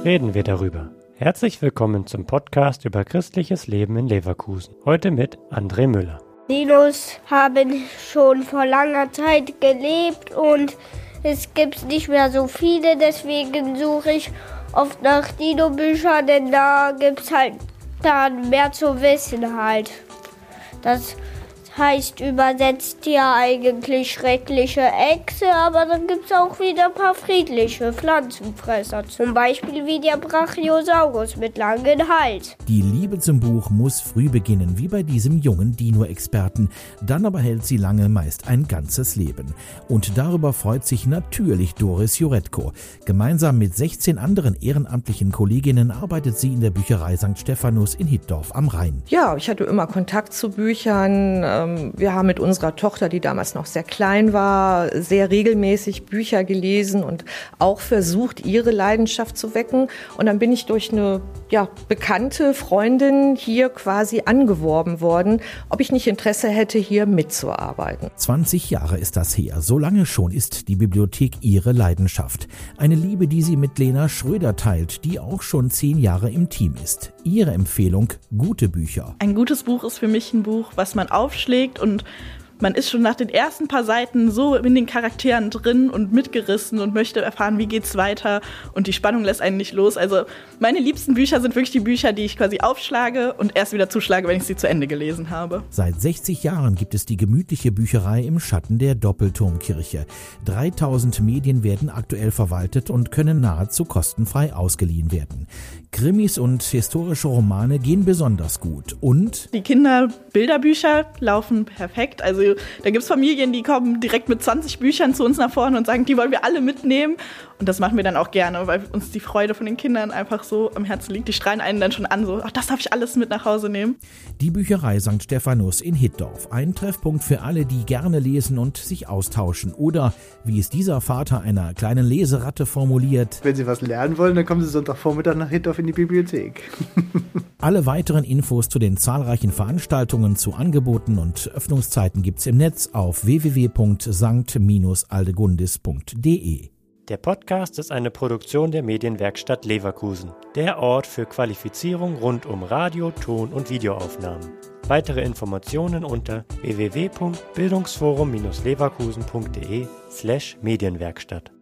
reden wir darüber. Herzlich willkommen zum Podcast über christliches Leben in Leverkusen. Heute mit André Müller. Dinos haben schon vor langer Zeit gelebt und es gibt nicht mehr so viele, deswegen suche ich oft nach Dino-Büchern, denn da gibt es halt dann mehr zu wissen halt. Das heißt übersetzt ja eigentlich schreckliche Echse, aber dann gibt es auch wieder ein paar friedliche Pflanzenfresser, zum Beispiel wie der Brachiosaurus mit langem Hals. Die Liebe zum Buch muss früh beginnen, wie bei diesem jungen Dino-Experten. Dann aber hält sie lange, meist ein ganzes Leben. Und darüber freut sich natürlich Doris Juretko. Gemeinsam mit 16 anderen ehrenamtlichen Kolleginnen arbeitet sie in der Bücherei St. Stephanus in Hittorf am Rhein. Ja, ich hatte immer Kontakt zu Büchern. Wir haben mit unserer Tochter, die damals noch sehr klein war, sehr regelmäßig Bücher gelesen und auch versucht, ihre Leidenschaft zu wecken. Und dann bin ich durch eine bekannte Freundin hier quasi angeworben worden, ob ich nicht Interesse hätte, hier mitzuarbeiten. 20 Jahre ist das her. So lange schon ist die Bibliothek ihre Leidenschaft. Eine Liebe, die sie mit Lena Schröder teilt, die auch schon 10 Jahre im Team ist. Ihre Empfehlung: gute Bücher. Ein gutes Buch ist für mich ein Buch, was man aufschlägt und man ist schon nach den ersten paar Seiten so in den Charakteren drin und mitgerissen und möchte erfahren, wie geht's weiter, und die Spannung lässt einen nicht los. Also meine liebsten Bücher sind wirklich die Bücher, die ich quasi aufschlage und erst wieder zuschlage, wenn ich sie zu Ende gelesen habe. Seit 60 Jahren gibt es die gemütliche Bücherei im Schatten der Doppelturmkirche. 3000 Medien werden aktuell verwaltet und können nahezu kostenfrei ausgeliehen werden. Krimis und historische Romane gehen besonders gut. Und die Kinderbilderbücher laufen perfekt. Also da gibt es Familien, die kommen direkt mit 20 Büchern zu uns nach vorne und sagen, die wollen wir alle mitnehmen. Und das machen wir dann auch gerne, weil uns die Freude von den Kindern einfach so am Herzen liegt. Die strahlen einen dann schon an, so, ach, das darf ich alles mit nach Hause nehmen. Die Bücherei St. Stephanus in Hittorf. Ein Treffpunkt für alle, die gerne lesen und sich austauschen. Oder, wie es dieser Vater einer kleinen Leseratte formuliert: Wenn Sie was lernen wollen, dann kommen Sie Sonntagvormittag nach Hittorf in die Bibliothek. Alle weiteren Infos zu den zahlreichen Veranstaltungen, zu Angeboten und Öffnungszeiten gibt's im Netz auf www.st-aldegundis.de. Der Podcast ist eine Produktion der Medienwerkstatt Leverkusen, der Ort für Qualifizierung rund um Radio-, Ton- und Videoaufnahmen. Weitere Informationen unter www.bildungsforum-leverkusen.de/Medienwerkstatt.